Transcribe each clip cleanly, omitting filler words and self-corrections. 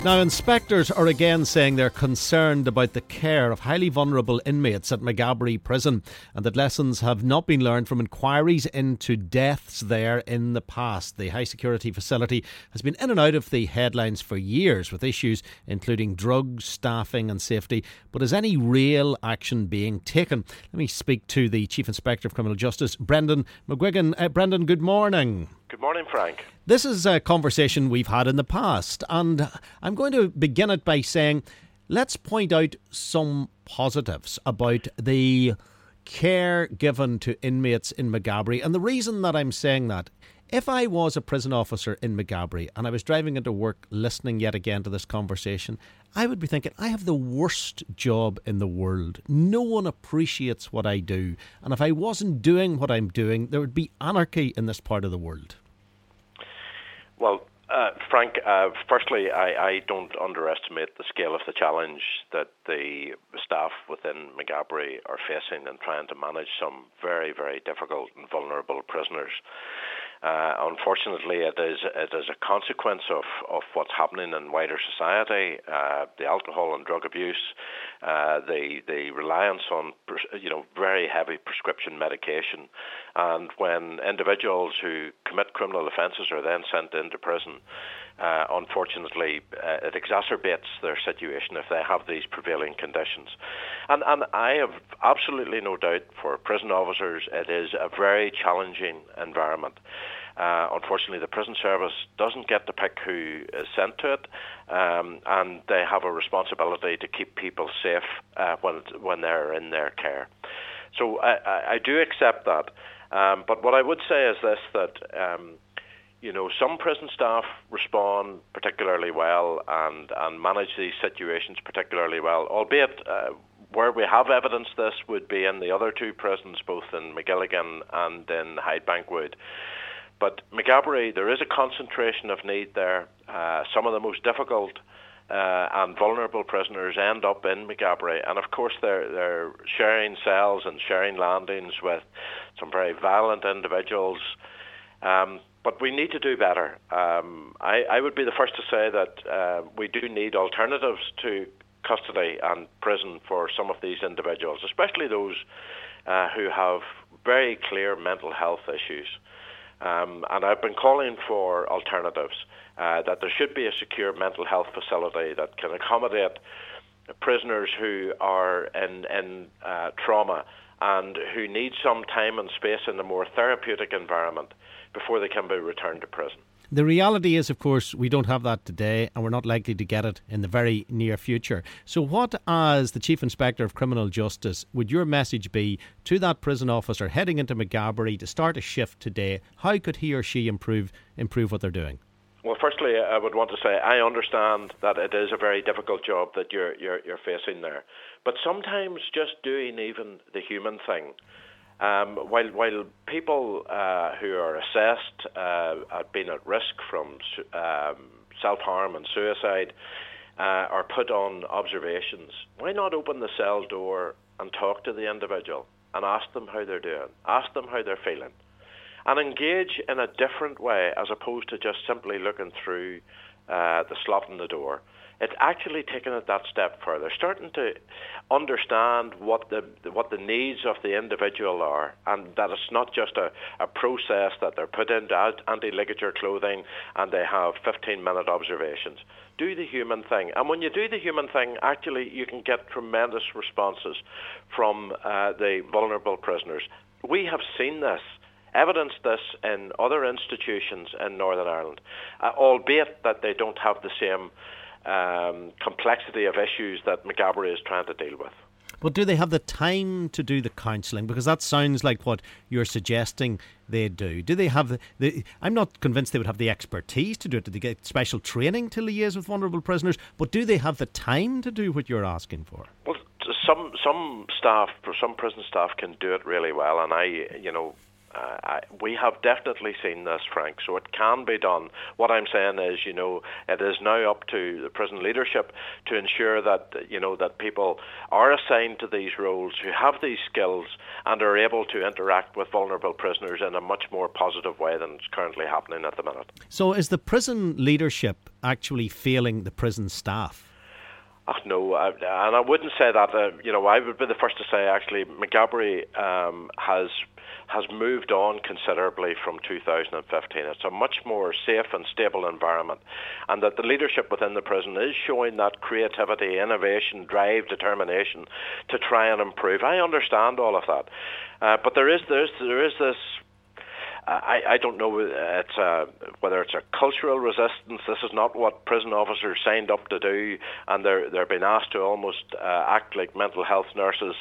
Now, inspectors are again saying they're concerned about the care of highly vulnerable inmates at Maghaberry Prison and that lessons have not been learned from inquiries into deaths there in the past. The high security facility has been in and out of the headlines for years with issues including drugs, staffing and safety. But is any real action being taken? Let me speak to the Chief Inspector of Criminal Justice, Brendan McGuigan. Brendan, good morning. Good morning, Frank. This is a conversation we've had in the past, and I'm going to begin it by saying let's point out some positives about the care given to inmates in Maghaberry. And the reason that I'm saying that, if I was a prison officer in Maghaberry and I was driving into work listening yet again to this conversation, I would be thinking, I have the worst job in the world. No one appreciates what I do. And if I wasn't doing what I'm doing, there would be anarchy in this part of the world. Well, Frank, firstly, I don't underestimate the scale of the challenge that the staff within Maghaberry are facing in trying to manage some very, very difficult and vulnerable prisoners. Unfortunately, it is a consequence of what's happening in wider society, the alcohol and drug abuse, the reliance on very heavy prescription medication, and when individuals who commit criminal offences are then sent into prison, unfortunately, it exacerbates their situation if they have these prevailing conditions. And I have absolutely no doubt for prison officers it is a very challenging environment. Unfortunately, the prison service doesn't get to pick who is sent to it, and they have a responsibility to keep people safe when they're in their care. So I do accept that. But what I would say is this, that some prison staff respond particularly well and manage these situations particularly well, albeit where we have evidence this would be in the other two prisons, both in Magilligan and in Hydebankwood. But Maghaberry, there is a concentration of need there. Some of the most difficult and vulnerable prisoners end up in Maghaberry, and of course they're sharing cells and sharing landings with some very violent individuals. But we need to do better. I would be the first to say that we do need alternatives to custody and prison for some of these individuals, especially those who have very clear mental health issues. And I've been calling for alternatives, that there should be a secure mental health facility that can accommodate prisoners who are in trauma and who need some time and space in a more therapeutic environment before they can be returned to prison. The reality is, of course, we don't have that today and we're not likely to get it in the very near future. So what, as the Chief Inspector of Criminal Justice, would your message be to that prison officer heading into Maghaberry to start a shift today? How could he or she improve what they're doing? Well, firstly, I would want to say I understand that it is a very difficult job that you're facing there. But sometimes just doing even the human thing, while people who are assessed have been at risk from self-harm and suicide are put on observations, why not open the cell door and talk to the individual and ask them how they're doing, ask them how they're feeling, and engage in a different way as opposed to just simply looking through the slot in the door. It's actually taking it that step further, starting to understand what the needs of the individual are, and that it's not just a process that they're put into anti-ligature clothing and they have 15-minute observations. Do the human thing. And when you do the human thing, actually you can get tremendous responses from the vulnerable prisoners. We have seen this. Evidenced this in other institutions in Northern Ireland, albeit that they don't have the same complexity of issues that Maghaberry is trying to deal with. But do they have the time to do the counselling? Because that sounds like what you're suggesting they do. Do they have I'm not convinced they would have the expertise to do it. Do they get special training to liaise with vulnerable prisoners? But do they have the time to do what you're asking for? Well, some staff, some prison staff can do it really well, and We have definitely seen this, Frank, so it can be done. What I'm saying is, it is now up to the prison leadership to ensure that, that people are assigned to these roles who have these skills and are able to interact with vulnerable prisoners in a much more positive way than is currently happening at the minute. So is the prison leadership actually failing the prison staff? No, and I wouldn't say that. I would be the first to say, actually, Maghaberry has moved on considerably from 2015. It's a much more safe and stable environment, and that the leadership within the prison is showing that creativity, innovation, drive, determination to try and improve. I understand all of that, but there is this. I don't know whether it's a cultural resistance. This is not what prison officers signed up to do, and they're being asked to almost act like mental health nurses.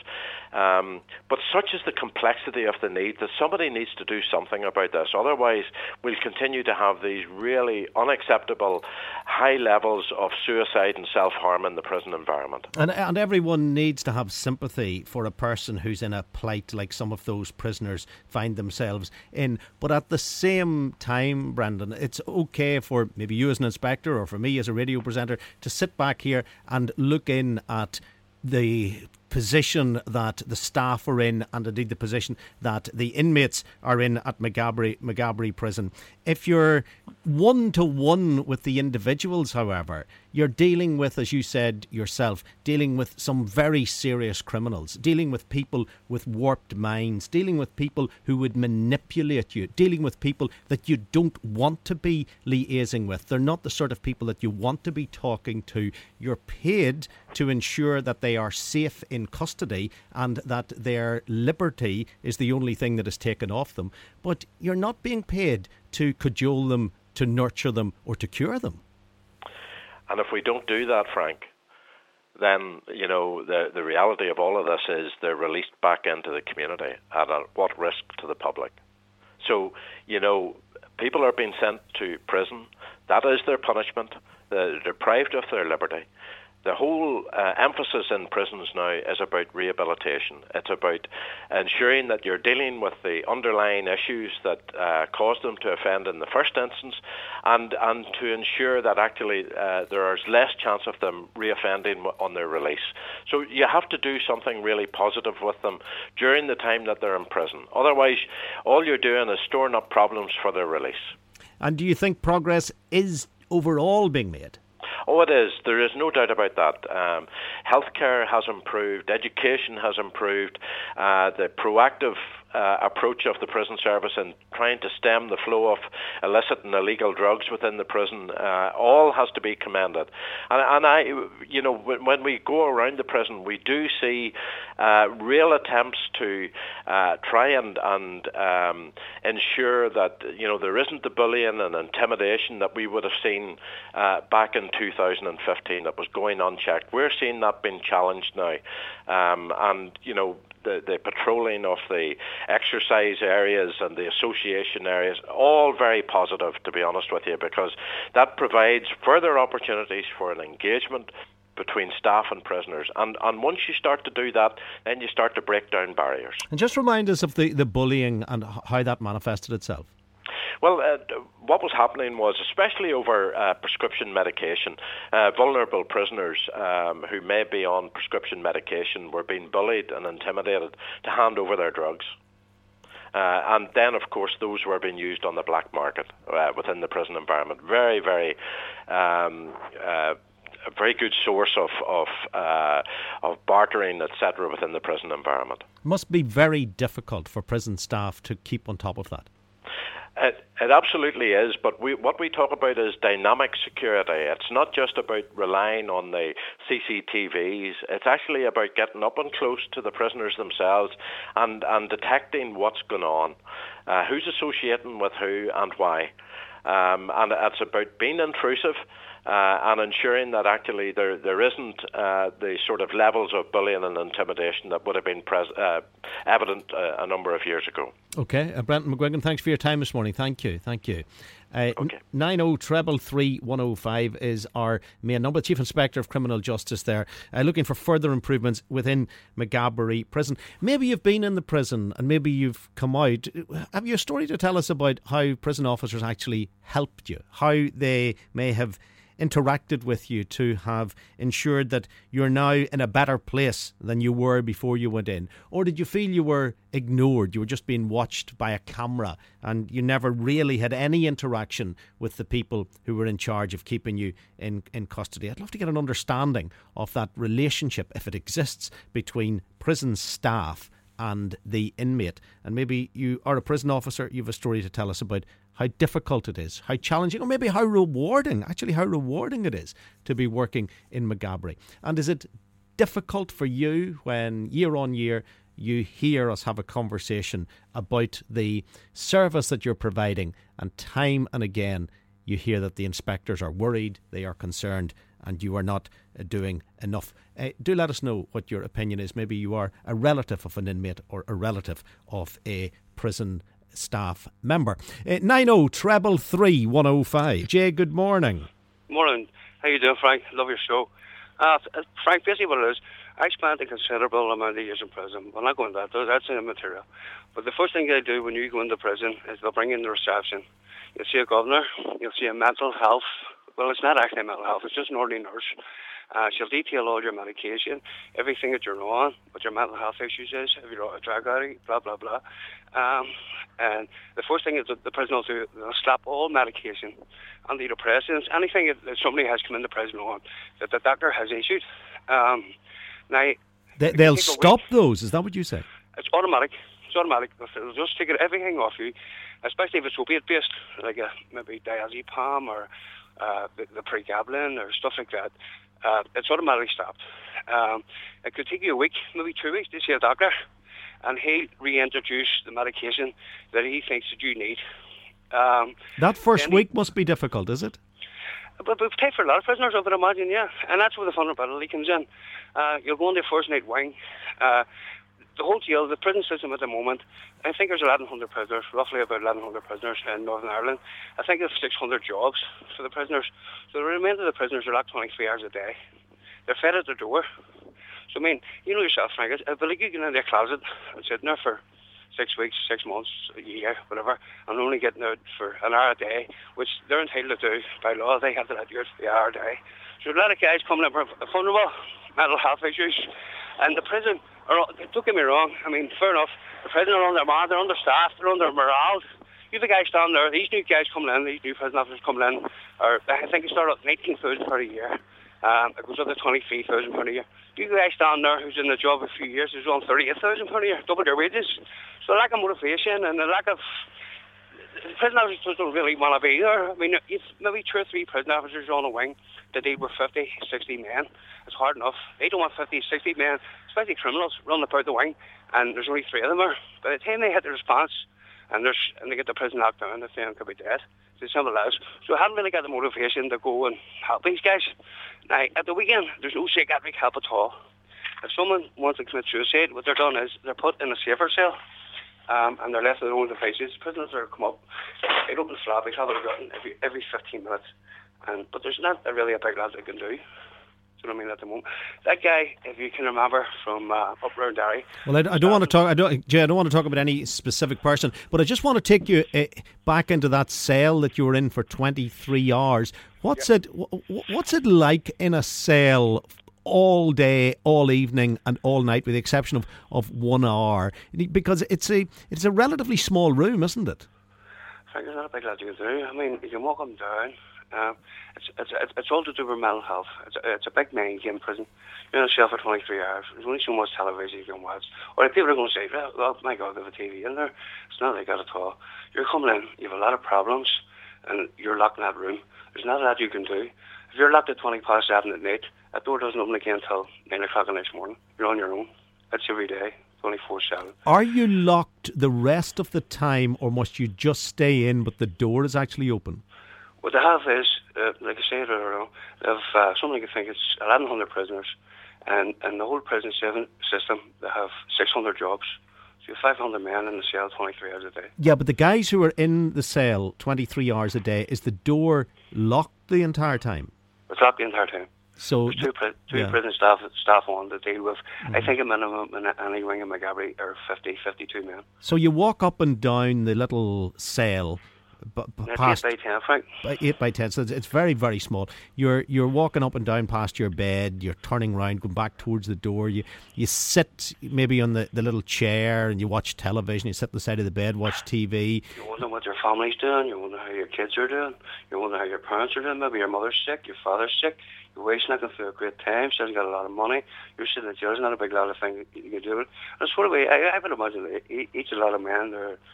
But such is the complexity of the need that somebody needs to do something about this. Otherwise, we'll continue to have these really unacceptable high levels of suicide and self-harm in the prison environment. And everyone needs to have sympathy for a person who's in a plight like some of those prisoners find themselves in. But at the same time, Brendan, it's okay for maybe you as an inspector or for me as a radio presenter to sit back here and look in at the position that the staff are in, and indeed the position that the inmates are in at Maghaberry Prison. If you're one-to-one with the individuals, however, you're dealing with, as you said yourself, dealing with some very serious criminals, dealing with people with warped minds, dealing with people who would manipulate you, dealing with people that you don't want to be liaising with. They're not the sort of people that you want to be talking to. You're paid to ensure that they are safe in custody and that their liberty is the only thing that is taken off them. But you're not being paid to cajole them, to nurture them, or to cure them. And if we don't do that, Frank, then, the reality of all of this is they're released back into the community at what risk to the public. So, people are being sent to prison. That is their punishment. They're deprived of their liberty. The whole emphasis in prisons now is about rehabilitation. It's about ensuring that you're dealing with the underlying issues that caused them to offend in the first instance, and to ensure that actually there is less chance of them reoffending on their release. So you have to do something really positive with them during the time that they're in prison. Otherwise, all you're doing is storing up problems for their release. And do you think progress is overall being made? Oh, it is. There is no doubt about that. Healthcare has improved. Education has improved. The proactive approach of the prison service in trying to stem the flow of illicit and illegal drugs within the prison, all has to be commended. And when we go around the prison, we do see real attempts to try and ensure that there isn't the bullying and intimidation that we would have seen back in 2015 that was going unchecked. We're seeing that being challenged now, and the patrolling of the exercise areas and the association areas, all very positive, to be honest with you, because that provides further opportunities for an engagement between staff and prisoners. And once you start to do that, then you start to break down barriers. And just remind us of the bullying and how that manifested itself. Well, what was happening was, especially over prescription medication, vulnerable prisoners who may be on prescription medication were being bullied and intimidated to hand over their drugs. And then, of course, those were being used on the black market within the prison environment. Very, very a very good source of bartering, etc., within the prison environment. It must be very difficult for prison staff to keep on top of that. It absolutely is, but what we talk about is dynamic security. It's not just about relying on the CCTVs. It's actually about getting up and close to the prisoners themselves and detecting what's going on, who's associating with who and why. And it's about being intrusive and ensuring that actually there isn't the sort of levels of bullying and intimidation that would have been evident a number of years ago. Okay, Brenton McGuigan, thanks for your time this morning. Thank you. Okay. 90333105 is our main number. Chief Inspector of Criminal Justice there, looking for further improvements within Maghaberry Prison. Maybe you've been in the prison and maybe you've come out. Have you a story to tell us about how prison officers actually helped you, how they may have interacted with you to have ensured that you're now in a better place than you were before you went in? Or did you feel you were ignored, you were just being watched by a camera and you never really had any interaction with the people who were in charge of keeping you in custody? I'd love to get an understanding of that relationship, if it exists, between prison staff and the inmate. And maybe you are a prison officer, you have a story to tell us about how difficult it is, how challenging, or maybe how rewarding it is to be working in Maghaberry. And is it difficult for you when year on year you hear us have a conversation about the service that you're providing, and time and again you hear that the inspectors are worried, they are concerned, and you are not doing enough? Do let us know what your opinion is. Maybe you are a relative of an inmate or a relative of a prison staff member. 90333105. Jay, good morning. Morning. How you doing, Frank? Love your show. Frank, basically what it is, I spent a considerable amount of years in prison. I'm not going to that. That's immaterial. But the first thing they do when you go into prison is they'll bring in the reception. You'll see a governor. You'll see a mental health. Well, it's not actually mental health. It's just an ordinary nurse. She'll detail all your medication, everything that you're on, what your mental health issues is, if you're a drug addict, blah, blah, blah. And the first thing is that the prison will do, they'll slap all medication, antidepressants, anything that somebody has come into prison on that the doctor has issued. Now, they'll stop those, is that what you said? It's automatic. It's automatic. They'll just take everything off you, especially if it's opiate-based, like maybe diazepam or the pregabalin or stuff like that. It's automatically stopped. It could take you a week, maybe 2 weeks to see a doctor, and he'll reintroduce the medication that he thinks that you need. That first week must be difficult, is it? But we've paid for a lot of prisoners, I would imagine, yeah. And that's where the vulnerability comes in. You'll go into first night wing. The whole jail, the prison system at the moment, I think there's 1,100 prisoners, roughly about 1,100 prisoners in Northern Ireland. I think there's 600 jobs for the prisoners. So the remainder of the prisoners are locked 23 hours a day. They're fed at their door. So, I mean, you know yourself, Frank, I believe you get in their closet and sit in there for 6 weeks, 6 months, a year, whatever, and only getting out for an hour a day, which they're entitled to do by law. They have to let you out for the hour a day. So a lot of guys coming in with vulnerable mental health issues, and the prison, don't get me wrong, I mean, fair enough, the prison are undermanned, they're understaffed, they're under morale. You have the guys standing there, these new guys coming in, these new prison officers coming in, I think it started at 19,000 per year. It goes up to 23,000 per year. You guys down there who's in the job a few years who's on 38,000 per year, double their wages. So a lack of motivation and a lack of... Prison officers don't really want to be there. I mean, you've maybe 2 or 3 prison officers on a wing to deal with 50, 60 men. It's hard enough. They don't want 50, 60 men, especially criminals, running about the wing, and there's only 3 of them there. By the time they hit the response and they get the prison locked down, the thing could be dead. It's as simple as. So I haven't really got the motivation to go and help these guys. Now, at the weekend, there's no psychiatric help at all. If someone wants to commit suicide, what they're done is they're put in a safer cell, and they're left with their own devices. Prisoners are come up, they open the flap, they have a gun every 15 minutes. But there's not really a big lot they can do. You know what I mean, at the moment. That guy, if you can remember, from up around Derry. Well, I don't want to talk. Jay, I don't want to talk about any specific person, but I just want to take you back into that cell that you were in for 23 hours. What's it like in a cell all day, all evening, and all night, with the exception of 1 hour? Because it's a relatively small room, isn't it? I think there's not a big lot you can do. I mean, you can walk up and down. It's all to do with mental health. It's a big mind game prison. You're in a cell for 23 hours. There's only so much television you can watch. Or people are going to say, well, my God, they have a TV in there. It's not like that at all. You're coming in, you have a lot of problems, and you're locked in that room. There's not a lot you can do. If you're locked at 7:20 at night, that door doesn't open again until 9 o'clock the next morning. You're on your own. That's every day, 24/7. Are you locked the rest of the time, or must you just stay in but the door is actually open? What they have is, like I said earlier, they have something I think it's 1,100 prisoners, and the whole prison system, they have 600 jobs. So you have 500 men in the cell 23 hours a day. Yeah, but the guys who are in the cell 23 hours a day, is the door locked the entire time? It's locked the entire time. So There's two prison staff on to deal with. I think a minimum in any wing in McGabry are 52 men. So you walk up and down the little cell, past 8 by 10, Frank. 8 by 10, so it's very, very small. You're walking up and down past your bed, you're turning around, going back towards the door, you sit maybe on the little chair and you watch television, you sit on the side of the bed, watch TV. You wonder what your family's doing, you wonder how your kids are doing, you wonder how your parents are doing, maybe your mother's sick, your father's sick, your wife's not going through a great time, she hasn't got a lot of money, you're sitting in jail, there's not a big lot of things you can do. And sort of way, I would imagine that each a lot of men,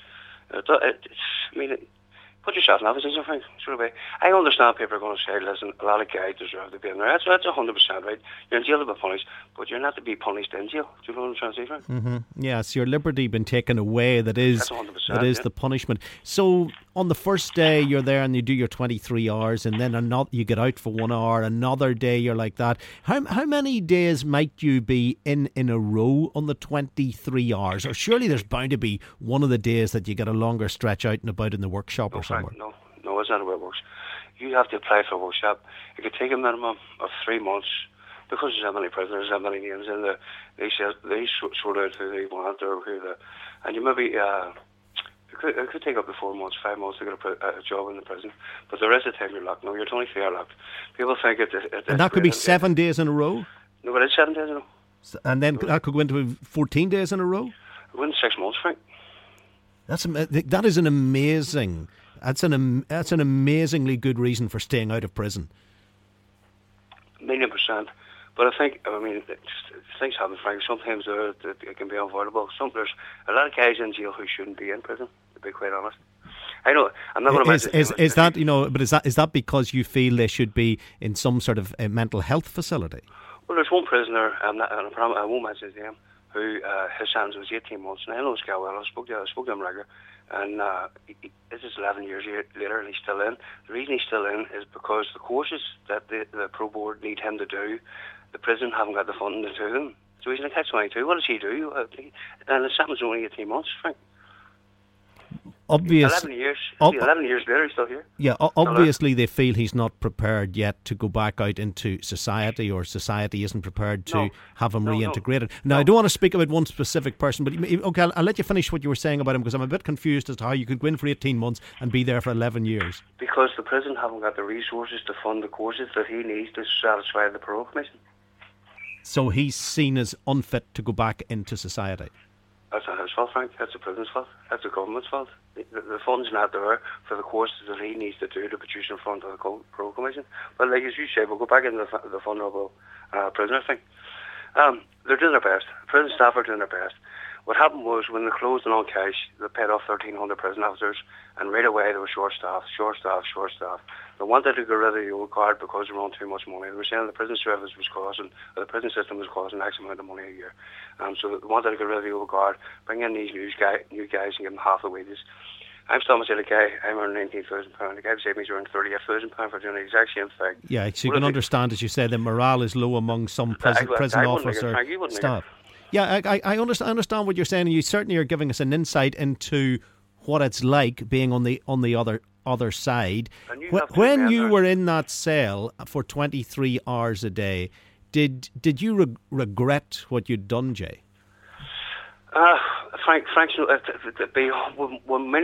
put yourself in that position, Frank. Sort of way. I understand people are going to say, listen, a lot of guys deserve to be in there. That's 100% right. You're in jail to be punished, but you're not to be punished in jail. Do you know what I'm trying to say, Frank? Mm-hmm. Yes, your liberty been taken away. That's 100%, the punishment. So on the first day you're there and you do your 23 hours, and then you get out for 1 hour. Another day you're like that. How many days might you be in a row on the 23 hours? Or surely there's bound to be one of the days that you get a longer stretch out and about in the workshop or somewhere. No, it's not the way it works. You have to apply for a workshop. It could take a minimum of 3 months because there's that many prisoners, that many names in there. They sort out who they want or and you maybe it could take up to 4 months, 5 months to get a job in the prison. But the rest of the time you're locked. No, you're 23 hours locked. People think and that could be 7 days in a row. No, but it's 7 days in a row. And then that could go into 14 days in a row. Within 6 months, Frank. That is an amazing. That's an amazingly good reason for staying out of prison. 1,000,000%. But I think, things happen, Frank. Sometimes it can be unavoidable. There's a lot of guys in jail who shouldn't be in prison, to be quite honest. I know, I'm not going to mention... Is that because you feel they should be in some sort of mental health facility? Well, there's one prisoner, I won't mention his name, who his sentence was 18 months, and I know this guy well. I spoke to him regular, and this is 11 years later, and he's still in. The reason he's still in is because the courses that the Pro Board need him to do, the prison haven't got the funding to do them. So he's in a catch-22. What does he do? And the sentence is only 18 months, Frank. 11 years. 11 years later, he's still here. Yeah, obviously they feel he's not prepared yet to go back out into society, or society isn't prepared to have him reintegrated. Now, I don't want to speak about one specific person, but okay, I'll let you finish what you were saying about him, because I'm a bit confused as to how you could go in for 18 months and be there for 11 years. Because the prison haven't got the resources to fund the courses that he needs to satisfy the Parole Commission. So he's seen as unfit to go back into society. That's not his fault, Frank. That's the prison's fault. That's the government's fault. The fund's not there for the courses that he needs to do to produce in front of the Parole Commission. But like as you say, we'll go back into the vulnerable prisoner thing. They're doing their best. Prison staff are doing their best. What happened was when they closed on cash, they paid off 1,300 prison officers, and right away they were short staff. They wanted to get rid of the old guard because they were on too much money. They were saying the prison service was costing, or the prison system was costing X amount of money a year. So they wanted to get rid of the old guard, bring in these new guys and give them half the wages. I'm still saying the guy, I'm earning £19,000. The guy beside me is earning £38,000 for doing the exact same thing. Yeah, so you can understand, as you say, the morale is low among some prison officer staff. Yeah, I understand what you're saying, and you certainly are giving us an insight into what it's like being on the other side. When you were in that cell for 23 hours a day, did you regret what you'd done, Jay? Frank, to be 1,000,000%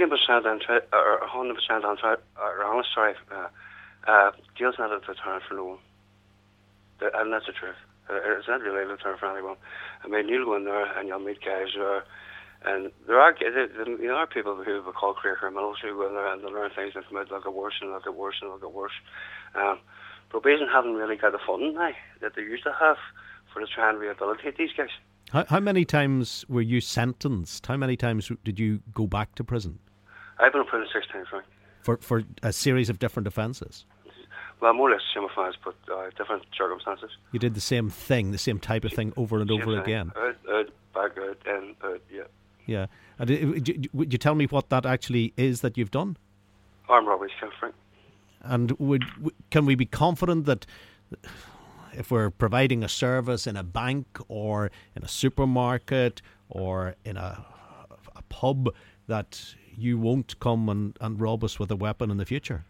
or 100% honest, sorry, jail's not a deterrent for no one, and that's the truth. It's not really a deterrent for anyone. I mean, you'll go in there and you'll meet guys and there are people who we call career criminals who go in there and they learn things that come out look worse and look worse and look worse. Probation haven't really got the funding now that they used to have to try and rehabilitate these guys. How many times were you sentenced? How many times did you go back to prison? I've been in prison 6 times, Frank. For a series of different offences? Well, more or less the same offence, but different circumstances. You did the same thing, the same type of thing over and over again? Out, back out, in, out, yeah. Yeah. And would you tell me what that actually is that you've done? Armed robberies, Frank. And can we be confident that if we're providing a service in a bank or in a supermarket or in a pub, that you won't come and rob us with a weapon in the future?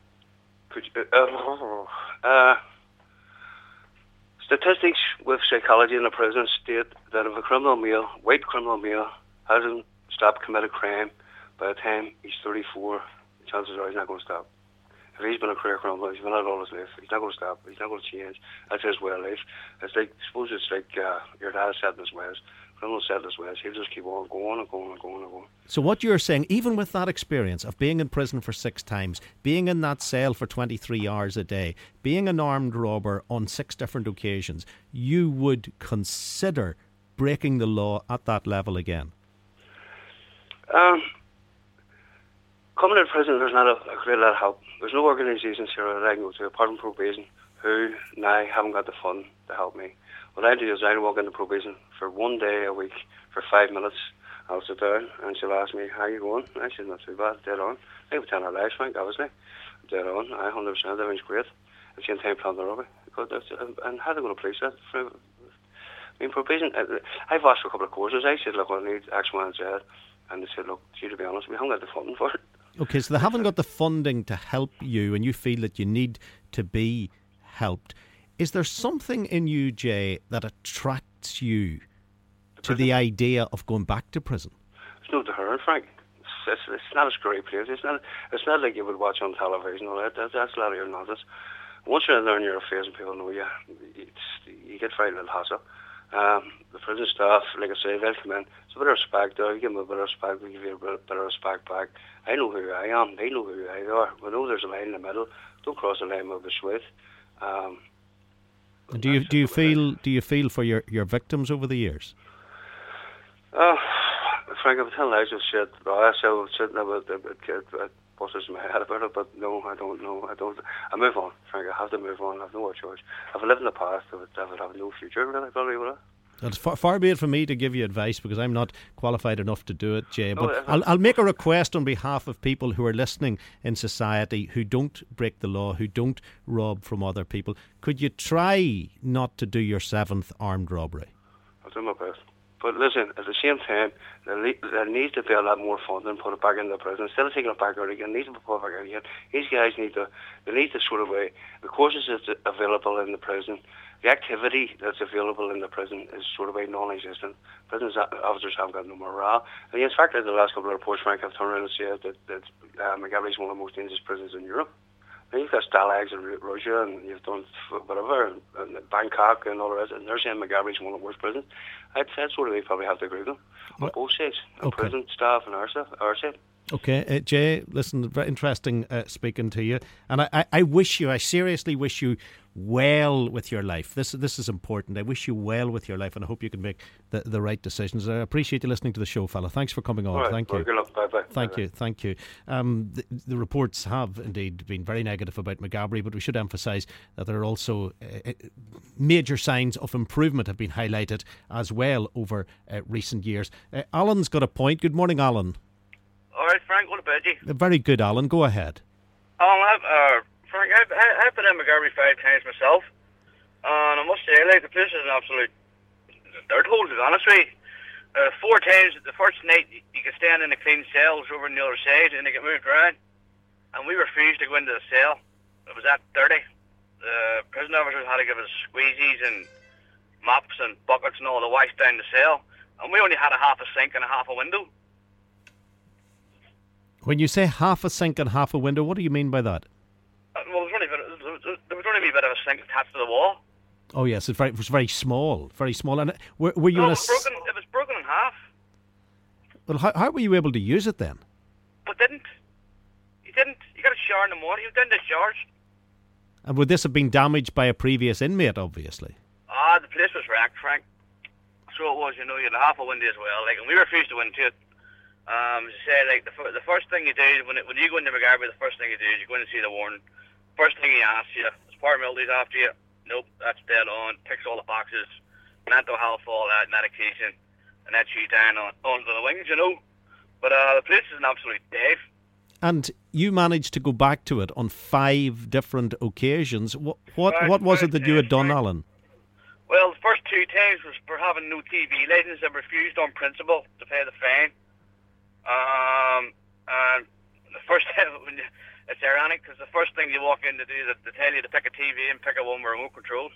Statistics with psychology in the prison state that if a white criminal male, hasn't stopped committing crime by the time he's 34, chances are he's not going to stop. If he's been a career criminal, he's been out all his life, he's not going to stop, he's not going to change. That's his way of life. It's like, suppose it's like your dad set in his ways, criminal set in his ways, he'll just keep on going and going and going and going. So what you're saying, even with that experience of being in prison for 6 times, being in that cell for 23 hours a day, being an armed robber on 6 different occasions, you would consider breaking the law at that level again? Coming out of prison, there's not a great lot of help. There's no organisations here that I can go to, apart from probation, who now haven't got the fund to help me. What I do is I walk into probation for 1 day a week for 5 minutes. I'll sit down and she'll ask me, how are you going? I said, not too bad, dead on. I have a 10-hour life, Frank, obviously. Dead on, 100%, everything's great. At the same time, plan the robbery. And how are they going to police that? I mean, probation, I've asked for a couple of courses. I said, look, I need X, Y, and Z. And they said, look, to be honest, we haven't got the funding for it. Okay, so they haven't got the funding to help you, and you feel that you need to be helped. Is there something in you, Jay, that attracts you to the idea of going back to prison? It's no deterrent, Frank. It's not a scary place. It's not like you would watch on television. That's a lot of your nonsense. Once you're in there and you're a face and people know you, you get very little hassle. The prison staff, like I say, they'll come in. It's a bit of respect there. You give them a bit of respect, we give you a bit of respect back. I know who I am. They know who I are. We know there's a line in the middle. Don't cross the line with the sweat. Do you feel for your victims over the years? Frank, I've telling lies of shit. I was sitting there with a kid. I busted in my head about it, but no, I don't know. I move on, Frank. I have to move on. I have no choice. If I live in the past, I would have no future, really, probably, would I? It's far be it from me to give you advice, because I'm not qualified enough to do it, Jay. But I'll make a request on behalf of people who are listening in society, who don't break the law, who don't rob from other people. Could you try not to do your 7th armed robbery? I'll do my best. But listen, at the same time, there needs to be a lot more funding put it back into the prison. Instead of taking it back out again, it needs to be put back out again. These guys need to sort of the courses that's available in the prison, the activity that's available in the prison is sort of non-existent. Prison officers haven't got no morale. And in fact, in the last couple of reports, Frank, I've turned around and said that Maghaberry is one of the most dangerous prisons in Europe. And you've got Stalags in Russia, and you've done whatever, and Bangkok and all the rest, and they're saying Maghaberry is one of the worst prisons. I'd sort of they probably have to agree with them on both sides, prison staff and our side. Okay, Jay, listen, very interesting speaking to you, and I seriously wish you well with your life. This is important. I wish you well with your life, and I hope you can make the right decisions. I appreciate you listening to the show, fella. Thanks for coming on. All right, thank you. Good luck. Bye-bye. Thank you. The reports have indeed been very negative about Maghaberry, but we should emphasise that there are also major signs of improvement have been highlighted as well over recent years. Alan's got a point. Good morning, Alan. All right, Frank, what about you? Very good, Alan. Go ahead. Frank, I've been in Maghaberry 5 times myself, and I must say, the place is an absolute dirt hole, to be honest with you. 4 times, the first night, you could stand in the clean cells over on the other side, and they get moved around, and we refused to go into the cell. It was that dirty. The prison officers had to give us squeezies and mops and buckets and all to wash down the cell, and we only had a half a sink and a half a window. When you say half a sink and half a window, what do you mean by that? Well, there was only a bit of a sink attached to the wall. Oh yes, it was very small, very small. And were you? No, it was broken in half. Well, how were you able to use it then? But didn't. You got a shower in the morning. You didn't discharge. And would this have been damaged by a previous inmate? Obviously. The place was wrecked, Frank. So it was. You had a half a window as well. And we refused to go into it. The first thing you do when you go into Maghaberry, the first thing you do is you go in and see the warden. First thing he asks you, is paramilitaries after you? Nope, that's dead on. Ticks all the boxes. Mental health, all that, medication, and that's you down onto the wings, But the place is an absolute dive. And you managed to go back to it on 5 different occasions. What was it that you had done, Alan? Well, the first 2 times was for having no TV license. I refused on principle to pay the fine. And the first time, it's ironic because the first thing you walk in to do is they tell you to pick a TV and pick a one with remote control.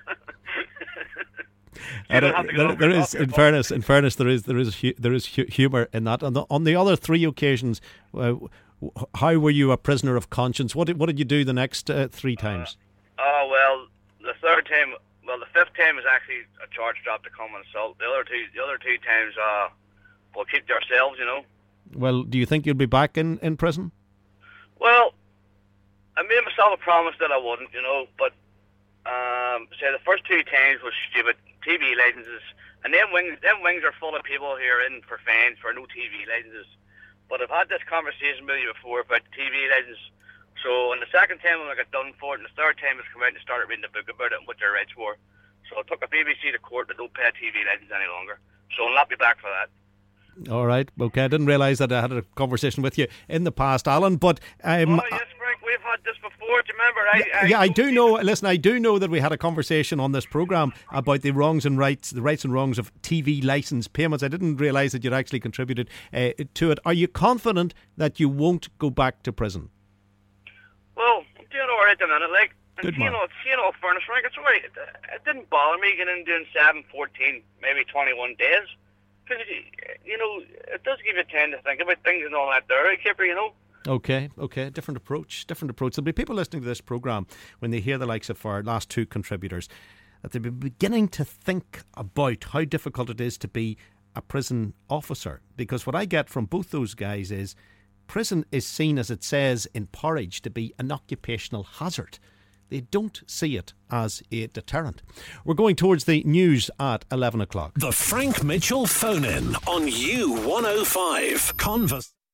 There is, in fairness, there is humour in that. On the other 3 occasions, how were you a prisoner of conscience? What did you do the next 3 times? Well, the 5th time was actually a charge dropped to common assault. The other two times, we'll keep to ourselves, you know. Well, do you think you'll be back in prison? Well, I made myself a promise that I wouldn't, you know, but say the first 2 times was stupid. TV licenses, and them wings are full of people who are in for fines for no TV licenses. But I've had this conversation with you before about TV license. So on the second time when I got done for it, and the third time it's come out and started reading the book about it and what their rights were. So I took a BBC to court that don't pay a TV license any longer. So I'll not be back for that. All right, okay. I didn't realise that I had a conversation with you in the past, Alan, but... oh, yes, Frank, we've had this before, do you remember? I do know, listen, I do know that we had a conversation on this programme about the rights and wrongs of TV licence payments. I didn't realise that you'd actually contributed to it. Are you confident that you won't go back to prison? Well, I'm doing all right at the minute, like, and Good man. seeing all fairness, Frank, it's all right. It didn't bother me getting in doing 7, 14, maybe 21 days. Because, you know, it does give you time to think about things and all that there, Kipper, you know. Okay. Different approach. There'll be people listening to this programme when they hear the likes of our last 2 contributors that they'll be beginning to think about how difficult it is to be a prison officer. Because what I get from both those guys is prison is seen, as it says in Porridge, to be an occupational hazard. They don't see it as a deterrent. We're going towards the news at 11 o'clock. The Frank Mitchell phone-in on U105.